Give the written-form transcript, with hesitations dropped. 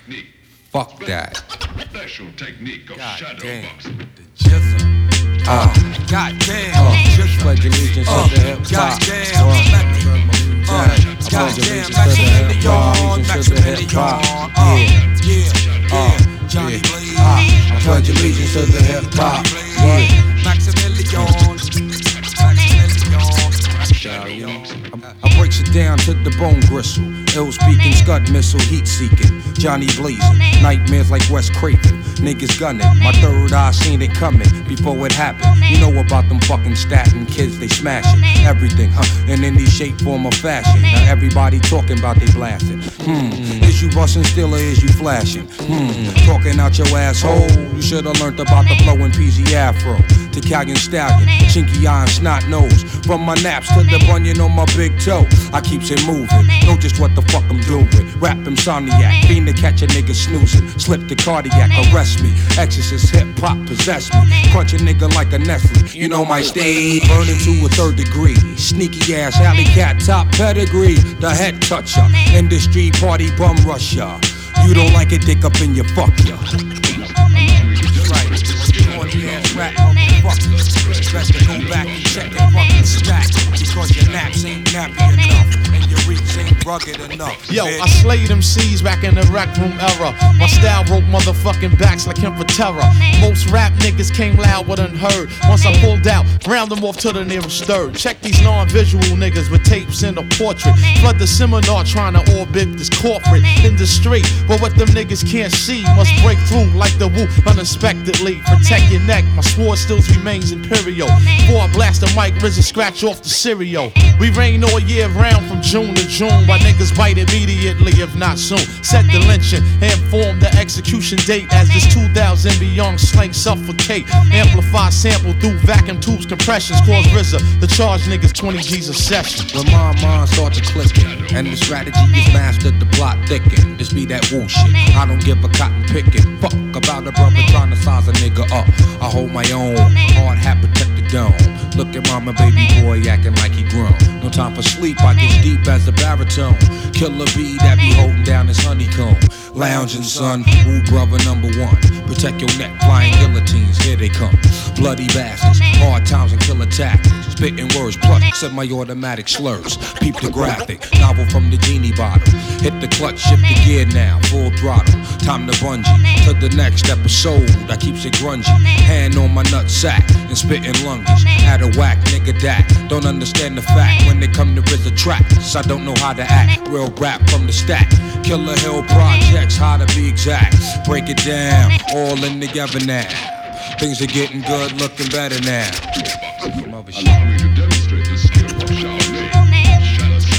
Fuck that. Special technique of shadow boxing. The jizzle. Goddamn. Just pledge allegiance to the hip hop. Goddamn. Maximilian. To the hip hop. Johnny Blaze. I pledge allegiance to the hip hop. Maximilian. I breaks it down to the bone gristle. Ill speaking, scud missile, heat seeking. Johnny blazing, nightmares like Wes Craven. Niggas gunning, my third eye seen it coming before it happened. You know about them fucking statin kids, they smashing everything, in any shape, form, or fashion. Now everybody talking about they blasting. Is you busting still or is you flashing? Talking out your asshole. You should've learned about the flow in PZ Afro. Italian stallion, chinky eye and snot nose. From my naps to the bunion on my big toe, I keeps it moving. Know just what the fuck I'm doing. Rap insomniac, fiend to catch a nigga snoozing. Slip the cardiac, arrest me. Exorcist hip hop possess me. Crunch a nigga like a Nestle. You know my stage, burning to a third degree. Sneaky ass alley cat, top pedigree. The head toucher, industry party bum rusher. You don't like it, dick up in your fuck ya. Rap motherfuckers, best to go back and check your fucking stack, because your naps ain't nappy enough and your reach ain't rugged enough. Yo, I slayed them C's back in the rec room era. My style broke motherfucking backs like him for terror. Most rap niggas came loud but unheard. Once I pulled out, ground them off to the nearest third. Check these non-visual niggas with tapes in a portrait. Flood the seminar trying to orbit this corporate industry, but what them niggas can't see must break through like the woo unexpectedly. Protect your neck, my sword still remains imperial. Before I blast the mic, RZA scratch off the cereal. We rain all year round from June to June, while niggas bite immediately if not soon. Set the lynching and form the execution date as this 2000 beyond slang suffocate. Amplify sample through vacuum tubes compressions, cause RZA the charge niggas 20 G's a session. When my mind starts to clicking and the strategy is mastered, the plot thicken. This be that woo shit, I don't give a cotton picking. Fuck about a brother trying to size a nigga up. I hold my own, hard hat protect the dome. Look at mama, baby boy acting like he grown. No time for sleep, I get deep as a baritone. Killer bee that be holding down his honeycomb. Lounging son, woo brother number one. Protect your neck, flying guillotines, here they come. Bloody bastards, hard times and killer tactics. Spitting words, plus semi-automatic slurs. Peep the graphic, novel from the genie bottle. Hit the clutch, shift the gear now, full throttle. Time to bungee, to the next episode. I keeps it grungy, hand on my nut sack and spitting lunges. At a whack, nigga that don't understand the fact. When they come to RZA tracks, I don't know how to act. Real rap from the stack, Killer Hill projects, how to be exact. Break it down, all in together now. Things are getting good, looking better now. Some other shit. Allow me to demonstrate the skill of Shaolin.